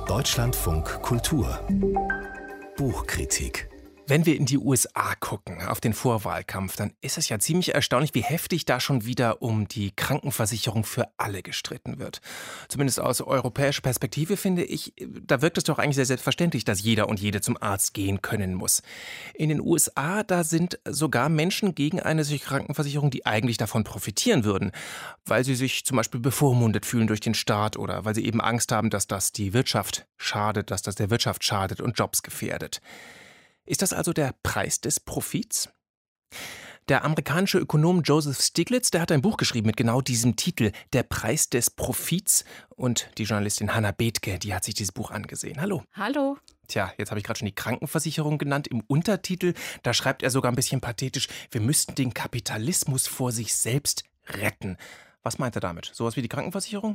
Deutschlandfunk Kultur Buchkritik. Wenn wir in die USA gucken, auf den Vorwahlkampf, dann ist es ja ziemlich erstaunlich, wie heftig da schon wieder um die Krankenversicherung für alle gestritten wird. Zumindest aus europäischer Perspektive finde ich, da wirkt es doch eigentlich sehr selbstverständlich, dass jeder und jede zum Arzt gehen können muss. In den USA, da sind sogar Menschen gegen eine solche Krankenversicherung, die eigentlich davon profitieren würden, weil sie sich zum Beispiel bevormundet fühlen durch den Staat oder weil sie eben Angst haben, dass das die Wirtschaft schadet, dass das der Wirtschaft schadet und Jobs gefährdet. Ist das also der Preis des Profits? Der amerikanische Ökonom Joseph Stiglitz, der hat ein Buch geschrieben mit genau diesem Titel, Der Preis des Profits. Und die Journalistin Hannah Bethke, die hat sich dieses Buch angesehen. Hallo. Hallo. Tja, jetzt habe ich gerade schon die Krankenversicherung genannt. Im Untertitel, da schreibt er sogar ein bisschen pathetisch, wir müssten den Kapitalismus vor sich selbst retten. Was meint er damit? Sowas wie die Krankenversicherung?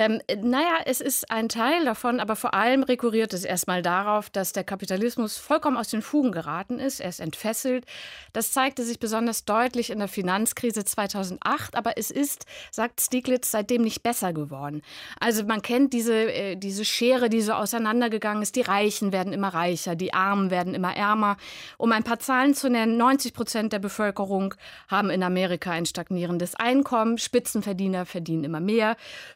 Es ist ein Teil davon, aber vor allem rekurriert es erstmal darauf, dass der Kapitalismus vollkommen aus den Fugen geraten ist. Er ist entfesselt. Das zeigte sich besonders deutlich in der Finanzkrise 2008, aber es ist, sagt Stiglitz, seitdem nicht besser geworden. Also man kennt diese Schere, die so auseinandergegangen ist. Die Reichen werden immer reicher, die Armen werden immer ärmer. Um ein paar Zahlen zu nennen, 90% der Bevölkerung haben in Amerika ein stagnierendes Einkommen, Spitzenverdiener verdienen immer mehr.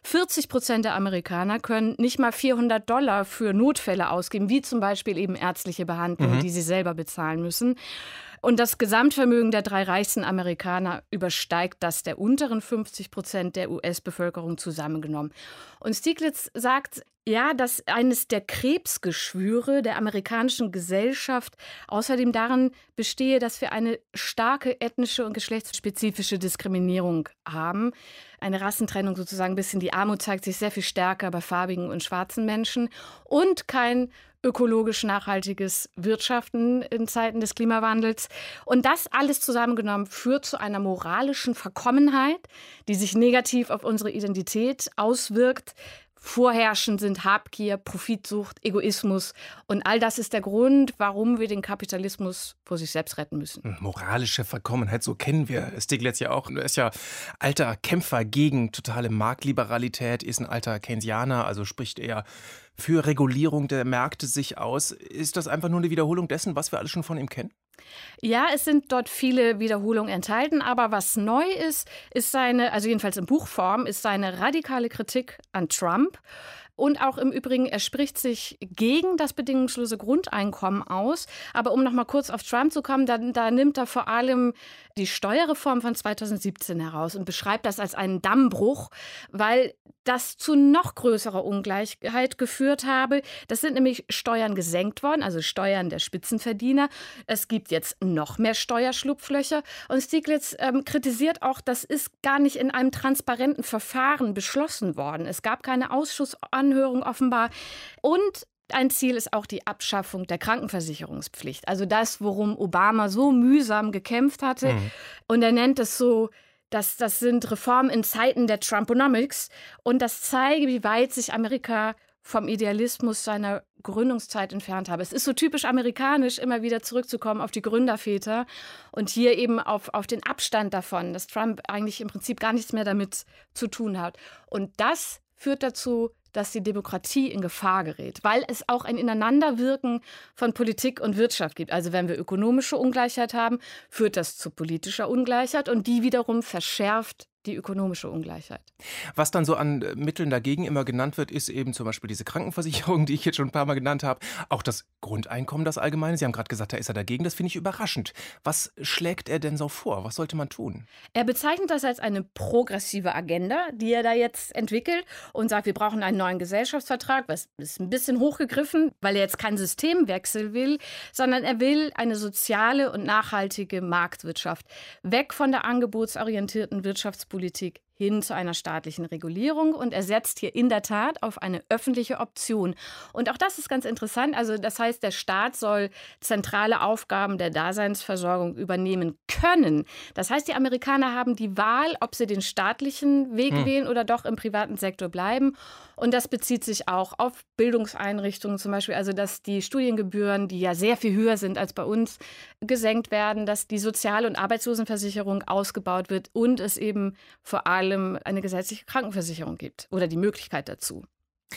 40% der Amerikaner können nicht mal $400 für Notfälle ausgeben, wie zum Beispiel eben ärztliche Behandlung, die sie selber bezahlen müssen. Und das Gesamtvermögen der 3 reichsten Amerikaner übersteigt das der unteren 50% der US-Bevölkerung zusammengenommen. Und Stiglitz sagt, ja, dass eines der Krebsgeschwüre der amerikanischen Gesellschaft außerdem darin bestehe, dass wir eine starke ethnische und geschlechtsspezifische Diskriminierung haben. Eine Rassentrennung sozusagen, ein bisschen die Armut zeigt sich sehr viel stärker bei farbigen und schwarzen Menschen und kein ökologisch nachhaltiges Wirtschaften in Zeiten des Klimawandels. Und das alles zusammengenommen führt zu einer moralischen Verkommenheit, die sich negativ auf unsere Identität auswirkt. Vorherrschend sind Habgier, Profitsucht, Egoismus. Und all das ist der Grund, warum wir den Kapitalismus vor sich selbst retten müssen. Moralische Verkommenheit, so kennen wir Stiglitz ja auch. Er ist ja alter Kämpfer gegen totale Marktliberalität, ist ein alter Keynesianer, also spricht er für Regulierung der Märkte sich aus. Ist das einfach nur eine Wiederholung dessen, was wir alles schon von ihm kennen? Ja, es sind dort viele Wiederholungen enthalten, aber was neu ist seine, also jedenfalls in Buchform, ist seine radikale Kritik an Trump. Und auch im Übrigen, er spricht sich gegen das bedingungslose Grundeinkommen aus. Aber um noch mal kurz auf Trump zu kommen, da nimmt er vor allem die Steuerreform von 2017 heraus und beschreibt das als einen Dammbruch, weil das zu noch größerer Ungleichheit geführt habe. Das sind nämlich Steuern gesenkt worden, also Steuern der Spitzenverdiener. Es gibt jetzt noch mehr Steuerschlupflöcher. Und Stiglitz kritisiert auch, das ist gar nicht in einem transparenten Verfahren beschlossen worden. Es gab keine Ausschussanhörung offenbar. Und ein Ziel ist auch die Abschaffung der Krankenversicherungspflicht. Also das, worum Obama so mühsam gekämpft hatte. Und er nennt es so, das sind Reformen in Zeiten der Trumponomics. Und das zeige, wie weit sich Amerika vom Idealismus seiner Gründungszeit entfernt habe. Es ist so typisch amerikanisch, immer wieder zurückzukommen auf die Gründerväter und hier eben auf den Abstand davon, dass Trump eigentlich im Prinzip gar nichts mehr damit zu tun hat. Und das führt dazu, dass die Demokratie in Gefahr gerät, weil es auch ein Ineinanderwirken von Politik und Wirtschaft gibt. Also wenn wir ökonomische Ungleichheit haben, führt das zu politischer Ungleichheit und die wiederum verschärft die ökonomische Ungleichheit. Was dann so an Mitteln dagegen immer genannt wird, ist eben zum Beispiel diese Krankenversicherung, die ich jetzt schon ein paar Mal genannt habe. Auch das Grundeinkommen, das Allgemeine. Sie haben gerade gesagt, da ist er dagegen. Das finde ich überraschend. Was schlägt er denn so vor? Was sollte man tun? Er bezeichnet das als eine progressive Agenda, die er da jetzt entwickelt und sagt, wir brauchen einen neuen Gesellschaftsvertrag. Was ist ein bisschen hochgegriffen, weil er jetzt keinen Systemwechsel will, sondern er will eine soziale und nachhaltige Marktwirtschaft. Weg von der angebotsorientierten Wirtschaftspolitik hin zu einer staatlichen Regulierung und er setzt hier in der Tat auf eine öffentliche Option. Und auch das ist ganz interessant. Also das heißt, der Staat soll zentrale Aufgaben der Daseinsversorgung übernehmen können. Das heißt, die Amerikaner haben die Wahl, ob sie den staatlichen Weg wählen oder doch im privaten Sektor bleiben. Und das bezieht sich auch auf Bildungseinrichtungen zum Beispiel, also dass die Studiengebühren, die ja sehr viel höher sind als bei uns, gesenkt werden, dass die Sozial- und Arbeitslosenversicherung ausgebaut wird und es eben vor allem eine gesetzliche Krankenversicherung gibt oder die Möglichkeit dazu.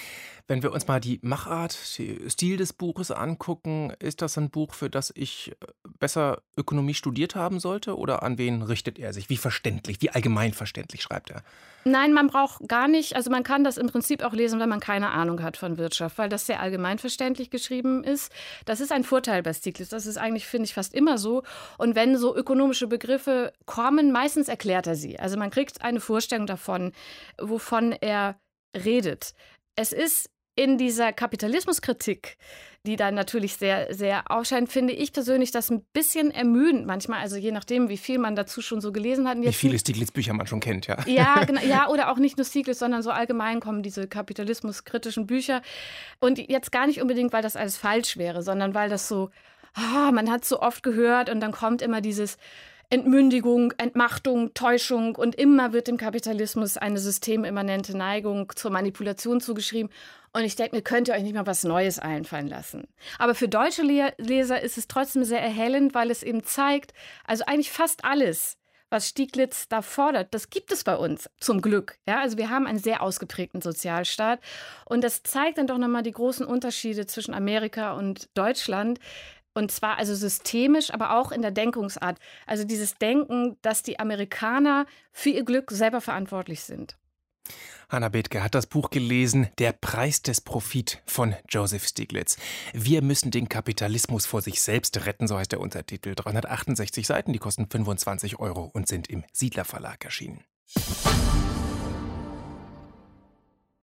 Wenn wir uns mal die Machart, den Stil des Buches angucken, ist das ein Buch, für das ich besser Ökonomie studiert haben sollte? Oder an wen richtet er sich? Wie verständlich, wie allgemein verständlich schreibt er? Nein, man braucht gar nicht, also man kann das im Prinzip auch lesen, wenn man keine Ahnung hat von Wirtschaft, weil das sehr allgemeinverständlich geschrieben ist. Das ist ein Vorteil bei Stiglitz. Das ist eigentlich, finde ich, fast immer so. Und wenn so ökonomische Begriffe kommen, meistens erklärt er sie. Also man kriegt eine Vorstellung davon, wovon er redet. Es ist in dieser Kapitalismuskritik, die dann natürlich sehr, sehr aufscheint, finde ich persönlich das ein bisschen ermüdend manchmal. Also je nachdem, wie viel man dazu schon so gelesen hat. Wie viele Stiglitz-Bücher man schon kennt, ja. Ja, genau, ja, oder auch nicht nur Stiglitz, sondern so allgemein kommen diese kapitalismuskritischen Bücher. Und jetzt gar nicht unbedingt, weil das alles falsch wäre, sondern weil das so, man hat so oft gehört und dann kommt immer dieses Entmündigung, Entmachtung, Täuschung und immer wird dem Kapitalismus eine systemimmanente Neigung zur Manipulation zugeschrieben. Und ich denke, mir könnt ihr euch nicht mal was Neues einfallen lassen. Aber für deutsche Leser ist es trotzdem sehr erhellend, weil es eben zeigt, also eigentlich fast alles, was Stiglitz da fordert, das gibt es bei uns, zum Glück. Ja, also wir haben einen sehr ausgeprägten Sozialstaat. Und das zeigt dann doch nochmal die großen Unterschiede zwischen Amerika und Deutschland. Und zwar also systemisch, aber auch in der Denkungsart. Also dieses Denken, dass die Amerikaner für ihr Glück selber verantwortlich sind. Hannah Bethke hat das Buch gelesen, Der Preis des Profit von Joseph Stiglitz. Wir müssen den Kapitalismus vor sich selbst retten, so heißt der Untertitel. 368 Seiten, die kosten 25 € und sind im Siedler Verlag erschienen.